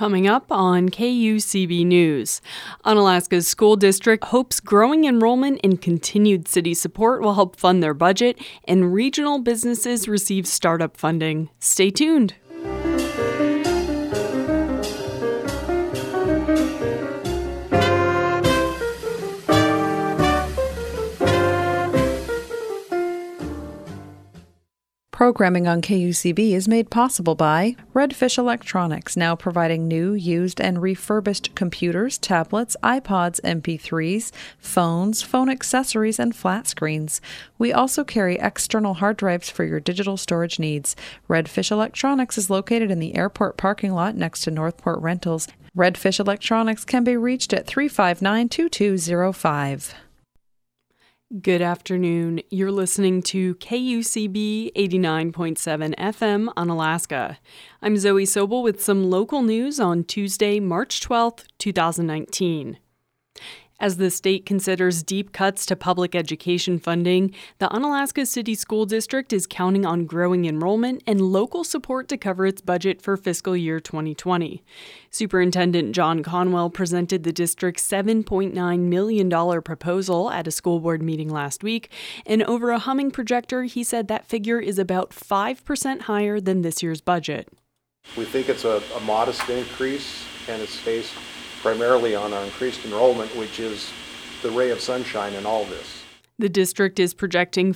Coming up on KUCB News, Unalaska's school district hopes growing enrollment and continued city support will help fund their budget, and regional businesses receive startup funding. Stay tuned. Programming on KUCB is made possible by Redfish Electronics, now providing new, used, and refurbished computers, tablets, iPods, MP3s, phones, phone accessories, and flat screens. We also carry external hard drives for your digital storage needs. Redfish Electronics is located in the airport parking lot next to Northport Rentals. Redfish Electronics can be reached at 359-2205. Good afternoon. You're listening to KUCB 89.7 FM Unalaska. I'm Zoe Sobel with some local news on Tuesday, March 12th, 2019. As the state considers deep cuts to public education funding, the Unalaska City School District is counting on growing enrollment and local support to cover its budget for fiscal year 2020. Superintendent John Conwell presented the district's $7.9 million proposal at a school board meeting last week, and over a humming projector, he said that figure is about 5% higher than this year's budget. We think it's a modest increase, and it's based primarily on our increased enrollment, which is the ray of sunshine in all this. The district is projecting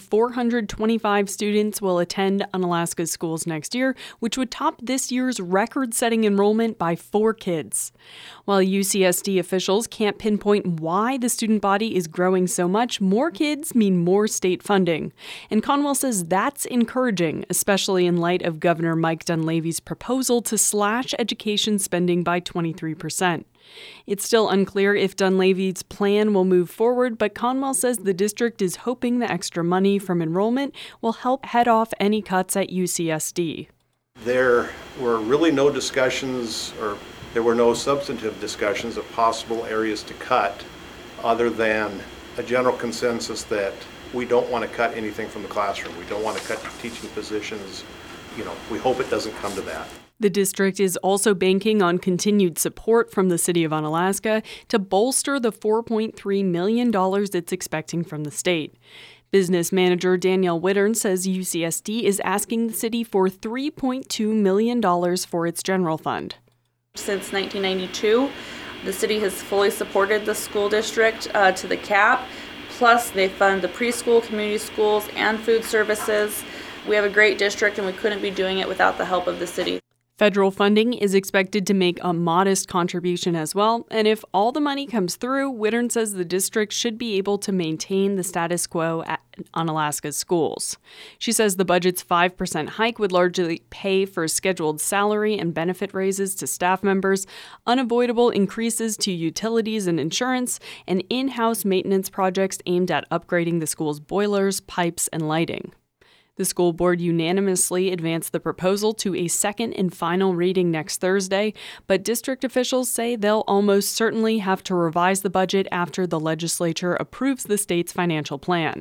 425 students will attend Unalaska's schools next year, which would top this year's record-setting enrollment by 4 kids. While UCSD officials can't pinpoint why the student body is growing so much, more kids mean more state funding. And Conwell says that's encouraging, especially in light of Governor Mike Dunleavy's proposal to slash education spending by 23%. It's still unclear if Dunleavy's plan will move forward, but Conwell says the district is hoping the extra money from enrollment will help head off any cuts at UCSD. There were really no discussions, or there were no substantive discussions of possible areas to cut, other than a general consensus that we don't want to cut anything from the classroom. We don't want to cut teaching positions. We hope it doesn't come to that. The district is also banking on continued support from the City of Unalaska to bolster the $4.3 million it's expecting from the state. Business manager Danielle Wittern says UCSD is asking the city for $3.2 million for its general fund. Since 1992, the city has fully supported the school district to the cap. Plus, they fund the preschool, community schools, and food services. We have a great district, and we couldn't be doing it without the help of the city. Federal funding is expected to make a modest contribution as well, and if all the money comes through, Wittern says the district should be able to maintain the status quo at Unalaska's schools. She says the budget's 5% hike would largely pay for scheduled salary and benefit raises to staff members, unavoidable increases to utilities and insurance, and in-house maintenance projects aimed at upgrading the school's boilers, pipes, and lighting. The school board unanimously advanced the proposal to a second and final reading next Thursday, but district officials say they'll almost certainly have to revise the budget after the legislature approves the state's financial plan.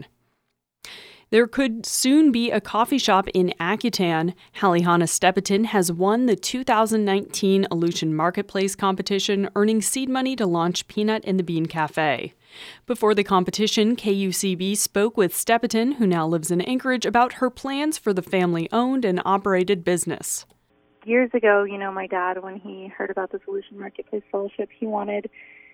There could soon be a coffee shop in Akutan. Halihana Stepetin has won the 2019 Aleutian Marketplace competition, earning seed money to launch Peanut and the Bean Cafe. Before the competition, KUCB spoke with Stepetin, who now lives in Anchorage, about her plans for the family-owned and operated business. Years ago, my dad, when he heard about this Aleutian Marketplace Fellowship, he wanted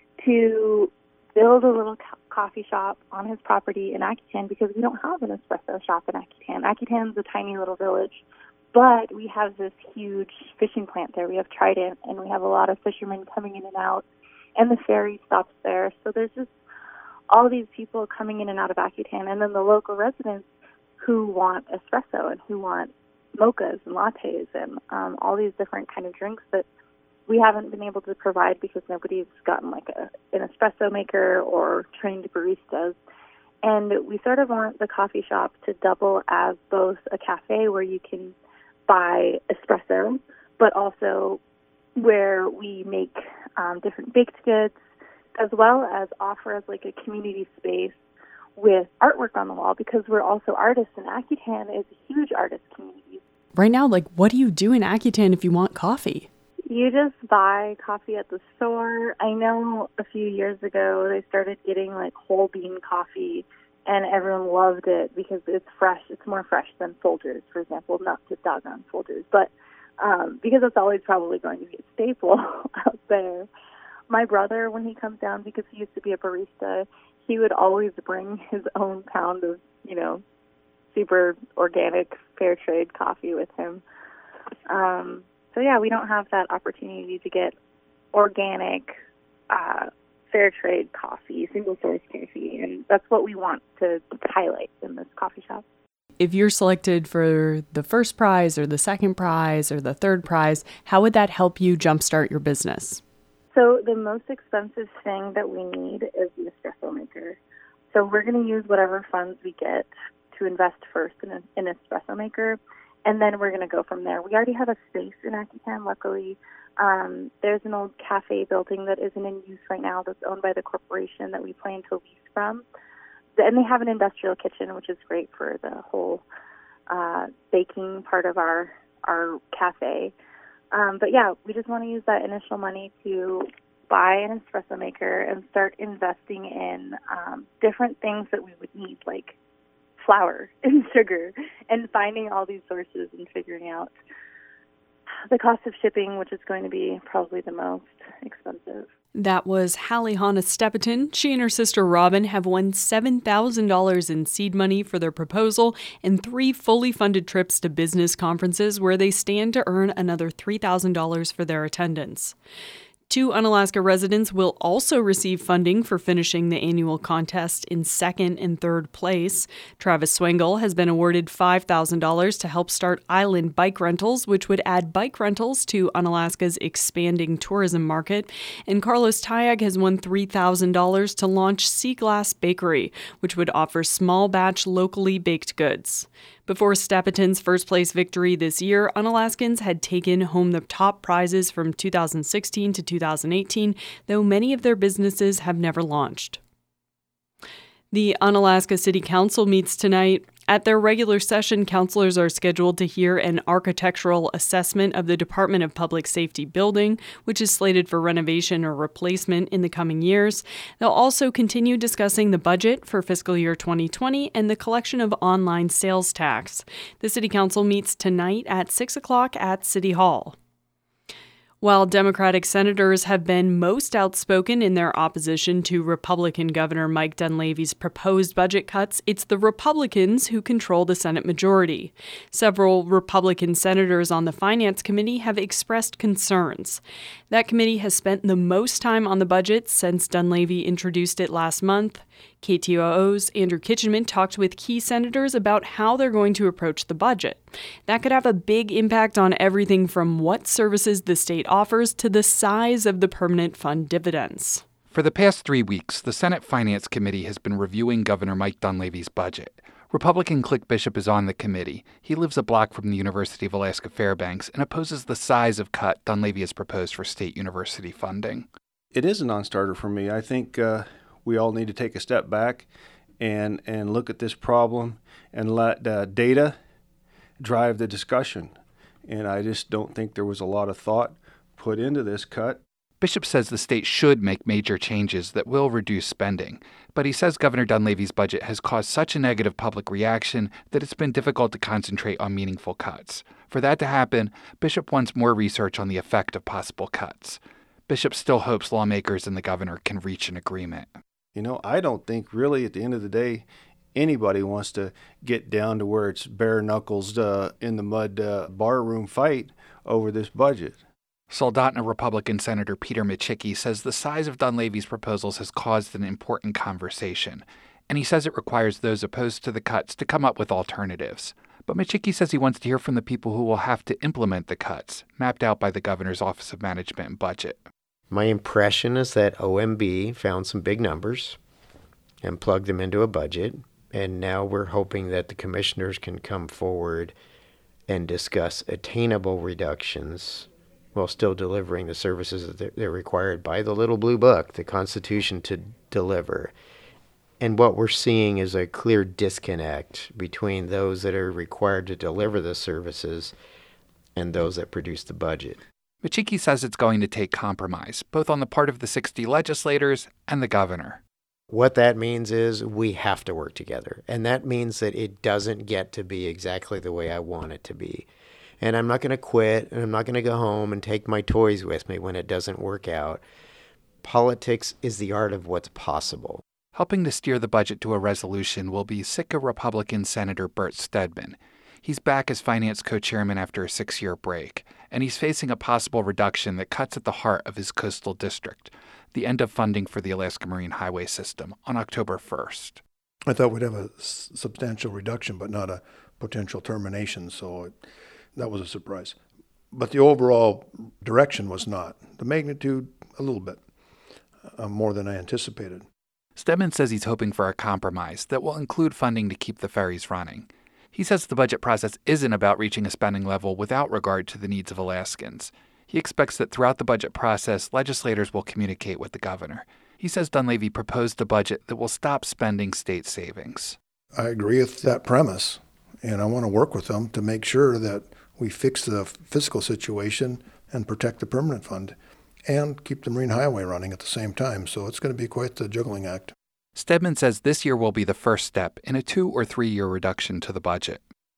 to build a little coffee shop on his property in Akutan because we don't have an espresso shop in Akutan. Akutan's a tiny little village, but we have this huge fishing plant there. We have Trident, and we have a lot of fishermen coming in and out, and the ferry stops there. So there's just all these people coming in and out of Akutan, and then the local residents who want espresso and who want mochas and lattes and all these different kind of drinks that we haven't been able to provide because nobody's gotten like an espresso maker or trained baristas. And we sort of want the coffee shop to double as both a cafe where you can buy espresso, but also where we make different baked goods, as well as offer as like a community space with artwork on the wall, because we're also artists, and Akutan is a huge artist community. Right now, what do you do in Akutan if you want coffee? You just buy coffee at the store. I know a few years ago they started getting like whole bean coffee, and everyone loved it because it's fresh. It's more fresh than Folgers, for example. Not to dog on Folgers, but because it's always probably going to be a staple out there. My brother, when he comes down, because he used to be a barista, he would always bring his own pound of, super organic, fair trade coffee with him. So yeah, we don't have that opportunity to get organic, fair trade coffee, single source coffee, and that's what we want to highlight in this coffee shop. If you're selected for the first prize or the second prize or the third prize, how would that help you jumpstart your business? So the most expensive thing that we need is the espresso maker. So we're going to use whatever funds we get to invest first in an espresso maker, and then we're going to go from there. We already have a space in Acton, luckily. There's an old cafe building that isn't in use right now that's owned by the corporation that we plan to lease from. And they have an industrial kitchen, which is great for the whole baking part of our cafe. But yeah, we just want to use that initial money to buy an espresso maker and start investing in different things that we would need, like flour and sugar, and finding all these sources and figuring out the cost of shipping, which is going to be probably the most expensive. That was Hallie Hannah Steppeton. She and her sister Robin have won $7,000 in seed money for their proposal and 3 fully funded trips to business conferences where they stand to earn another $3,000 for their attendance. 2 Unalaska residents will also receive funding for finishing the annual contest in 2nd and 3rd place. Travis Swengel has been awarded $5,000 to help start Island Bike Rentals, which would add bike rentals to Unalaska's expanding tourism market. And Carlos Tayag has won $3,000 to launch Sea Glass Bakery, which would offer small batch locally baked goods. Before Steppeton's first-place victory this year, Unalaskans had taken home the top prizes from 2016 to 2018, though many of their businesses have never launched. The Unalaska City Council meets tonight. At their regular session, councilors are scheduled to hear an architectural assessment of the Department of Public Safety building, which is slated for renovation or replacement in the coming years. They'll also continue discussing the budget for fiscal year 2020 and the collection of online sales tax. The City Council meets tonight at 6 o'clock at City Hall. While Democratic senators have been most outspoken in their opposition to Republican Governor Mike Dunleavy's proposed budget cuts, it's the Republicans who control the Senate majority. Several Republican senators on the Finance Committee have expressed concerns. That committee has spent the most time on the budget since Dunleavy introduced it last month. KTOO's Andrew Kitchenman talked with key senators about how they're going to approach the budget. That could have a big impact on everything from what services the state offers to the size of the permanent fund dividends. For the past 3 weeks, the Senate Finance Committee has been reviewing Governor Mike Dunleavy's budget. Republican Click Bishop is on the committee. He lives a block from the University of Alaska Fairbanks and opposes the size of cut Dunleavy has proposed for state university funding. It is a non-starter for me. I think we all need to take a step back and look at this problem and let data drive the discussion. And I just don't think there was a lot of thought put into this cut. Bishop says the state should make major changes that will reduce spending, but he says Governor Dunleavy's budget has caused such a negative public reaction that it's been difficult to concentrate on meaningful cuts. For that to happen, Bishop wants more research on the effect of possible cuts. Bishop still hopes lawmakers and the governor can reach an agreement. I don't think really at the end of the day anybody wants to get down to where it's bare knuckles in the mud barroom fight over this budget. Soldotna Republican Senator Peter Michicki says the size of Dunleavy's proposals has caused an important conversation, and he says it requires those opposed to the cuts to come up with alternatives. But Michicki says he wants to hear from the people who will have to implement the cuts, mapped out by the governor's Office of Management and Budget. My impression is that OMB found some big numbers and plugged them into a budget, and now we're hoping that the commissioners can come forward and discuss attainable reductions while still delivering the services that they're required by the Little Blue Book, the Constitution, to deliver. And what we're seeing is a clear disconnect between those that are required to deliver the services and those that produce the budget. Micciche says it's going to take compromise, both on the part of the 60 legislators and the governor. What that means is we have to work together. And that means that it doesn't get to be exactly the way I want it to be. And I'm not going to quit, and I'm not going to go home and take my toys with me when it doesn't work out. Politics is the art of what's possible. Helping to steer the budget to a resolution will be Sitka Republican Senator Bert Stedman. He's back as finance co-chairman after a 6-year break, and he's facing a possible reduction that cuts at the heart of his coastal district, the end of funding for the Alaska Marine Highway System on October 1st. I thought we'd have a substantial reduction, but not a potential termination, so that was a surprise. But the overall direction was not. The magnitude, a little bit more than I anticipated. Stedman says he's hoping for a compromise that will include funding to keep the ferries running. He says the budget process isn't about reaching a spending level without regard to the needs of Alaskans. He expects that throughout the budget process, legislators will communicate with the governor. He says Dunleavy proposed a budget that will stop spending state savings. I agree with that premise, and I want to work with them to make sure that we fix the fiscal situation and protect the permanent fund and keep the Marine Highway running at the same time. So it's going to be quite the juggling act. Stedman says this year will be the first step in a 2 or 3 year reduction to the budget.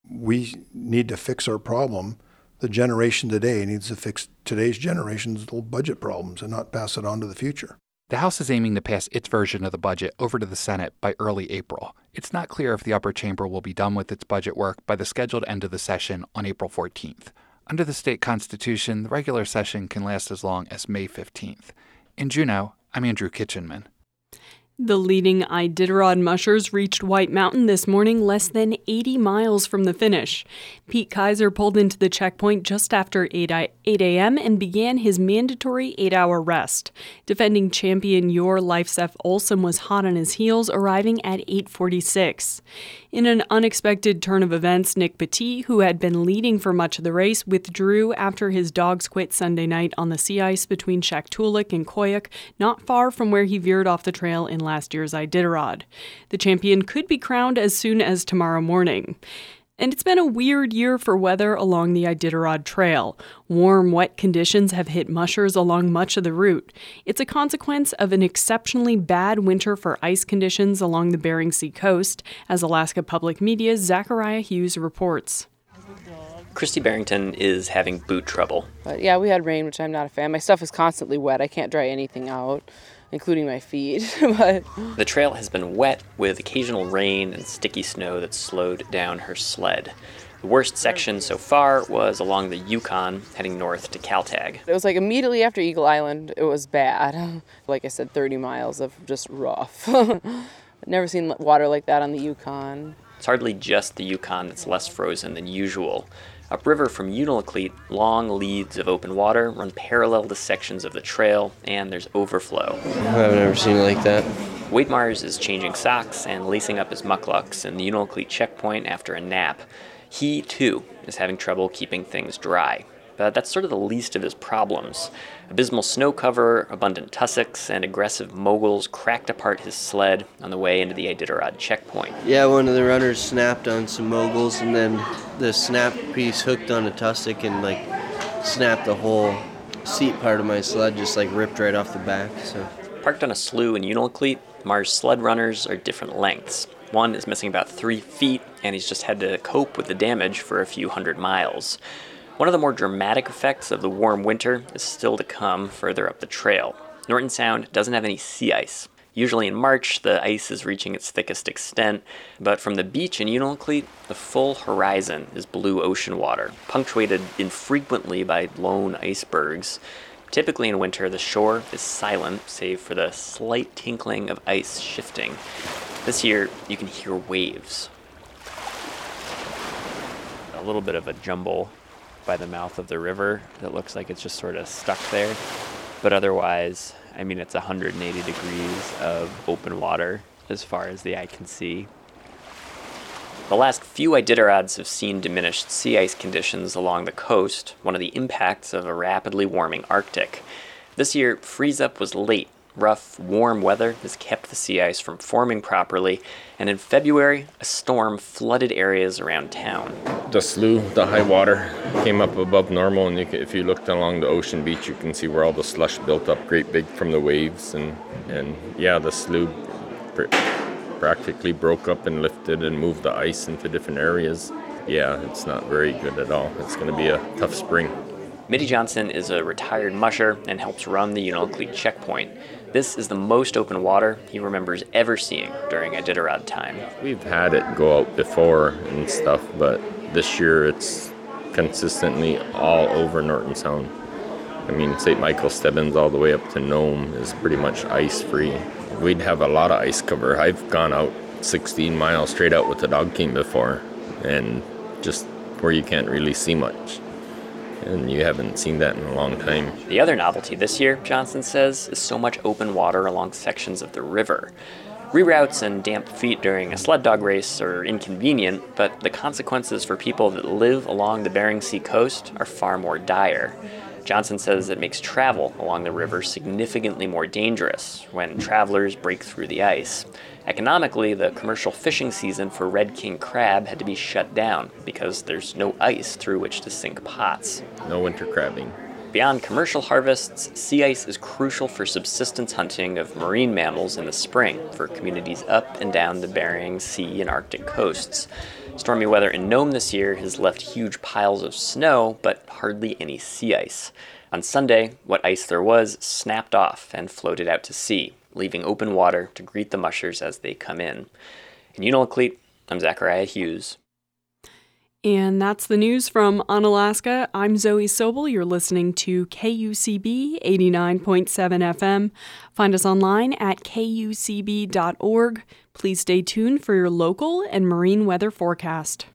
We need to fix our problem. The generation today needs to fix today's generation's little budget problems and not pass it on to the future. The House is aiming to pass its version of the budget over to the Senate by early April. It's not clear if the upper chamber will be done with its budget work by the scheduled end of the session on April 14th. Under the state constitution, the regular session can last as long as May 15th. In Juneau, I'm Andrew Kitchenman. The leading Iditarod mushers reached White Mountain this morning less than 80 miles from the finish. Pete Kaiser pulled into the checkpoint just after 8 a.m. and began his mandatory 8-hour rest. Defending champion Yor Leifsef Olsen was hot on his heels, arriving at 8:46. In an unexpected turn of events, Nick Petit, who had been leading for much of the race, withdrew after his dogs quit Sunday night on the sea ice between Shaktoolik and Koyuk, not far from where he veered off the trail in last year's Iditarod. The champion could be crowned as soon as tomorrow morning. And it's been a weird year for weather along the Iditarod Trail. Warm, wet conditions have hit mushers along much of the route. It's a consequence of an exceptionally bad winter for ice conditions along the Bering Sea coast, as Alaska Public Media's Zachariah Hughes reports. Christy Barrington is having boot trouble. But yeah, we had rain, which I'm not a fan. My stuff is constantly wet. I can't dry anything out, including my feet. But the trail has been wet with occasional rain and sticky snow that slowed down her sled. The worst section so far was along the Yukon, heading north to Kaltag. It was like immediately after Eagle Island, it was bad. Like I said, 30 miles of just rough. I've never seen water like that on the Yukon. It's hardly just the Yukon that's less frozen than usual. Upriver from Unalakleet, long leads of open water run parallel to sections of the trail, and there's overflow. I've never seen it like that. Wade Mars is changing socks and lacing up his mucklucks in the Unalakleet checkpoint after a nap. He, too, is having trouble keeping things dry. But that's sort of the least of his problems. Abysmal snow cover, abundant tussocks, and aggressive moguls cracked apart his sled on the way into the Iditarod checkpoint. Yeah, one of the runners snapped on some moguls, and then the snap piece hooked on a tussock and snapped the whole seat part of my sled, just ripped right off the back. So, parked on a slough in Unalakleet, Mars' sled runners are different lengths. One is missing about 3 feet, and he's just had to cope with the damage for a few hundred miles. One of the more dramatic effects of the warm winter is still to come further up the trail. Norton Sound doesn't have any sea ice. Usually in March, the ice is reaching its thickest extent, but from the beach in Unalakleet, the full horizon is blue ocean water, punctuated infrequently by lone icebergs. Typically in winter, the shore is silent, save for the slight tinkling of ice shifting. This year, you can hear waves. A little bit of a jumble by the mouth of the river that looks like it's just sort of stuck there. But otherwise, it's 180 degrees of open water as far as the eye can see. The last few Iditarods have seen diminished sea ice conditions along the coast, one of the impacts of a rapidly warming Arctic. This year, freeze-up was late, Rough, warm weather has kept the sea ice from forming properly, and in February, a storm flooded areas around town. The slough, the high water, came up above normal, and if you looked along the ocean beach, you can see where all the slush built up great big from the waves, and the slough practically broke up and lifted and moved the ice into different areas. Yeah, it's not very good at all. It's going to be a tough spring. Mitty Johnson is a retired musher and helps run the Unalakleet checkpoint. This is the most open water he remembers ever seeing during Iditarod time. We've had it go out before and stuff, but this year it's consistently all over Norton Sound. I mean, St. Michael Stebbins all the way up to Nome is pretty much ice-free. We'd have a lot of ice cover. I've gone out 16 miles straight out with the dog team before, and just where you can't really see much. And you haven't seen that in a long time. The other novelty this year, Johnson says, is so much open water along sections of the river. Reroutes and damp feet during a sled dog race are inconvenient, but the consequences for people that live along the Bering Sea coast are far more dire. Johnson says it makes travel along the river significantly more dangerous when travelers break through the ice. Economically, the commercial fishing season for red king crab had to be shut down because there's no ice through which to sink pots. No winter crabbing. Beyond commercial harvests, sea ice is crucial for subsistence hunting of marine mammals in the spring for communities up and down the Bering Sea and Arctic coasts. Stormy weather in Nome this year has left huge piles of snow, but hardly any sea ice. On Sunday, what ice there was snapped off and floated out to sea, leaving open water to greet the mushers as they come in. In Unalakleet, I'm Zachariah Hughes. And that's the news from Unalaska. I'm Zoe Sobel. You're listening to KUCB 89.7 FM. Find us online at kucb.org. Please stay tuned for your local and marine weather forecast.